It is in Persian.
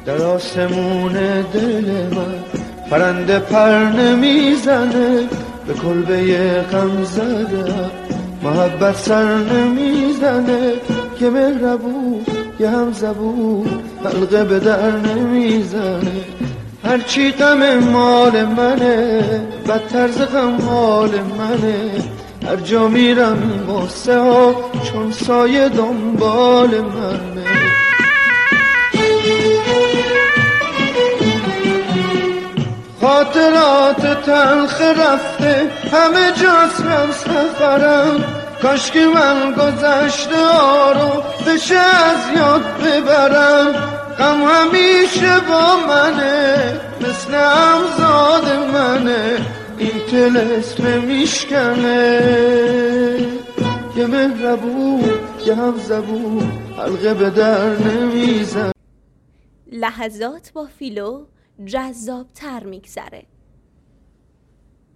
در آسمون دل من پرنده پر نمیزنه، به کلبه غم زده محبت سر نمیزنه، یه مهربون یه هم زبون حلقه به در نمیزنه. هرچی غم مال منه بدتر ز غم حال منه، هر جا میرم این غصه ها چون سایه دنبال منه. خاطرات تلخ رفته همه جاسم سفرم، کاش که من گذشته ها رو بشه از یاد ببرم. غم همیشه با منه مثل همزاد منه، این طلسم میشکنه، یه مهربون یه هم زبون حلقه به در نمیزن. لحظات با فیلو جذاب تر میگذره.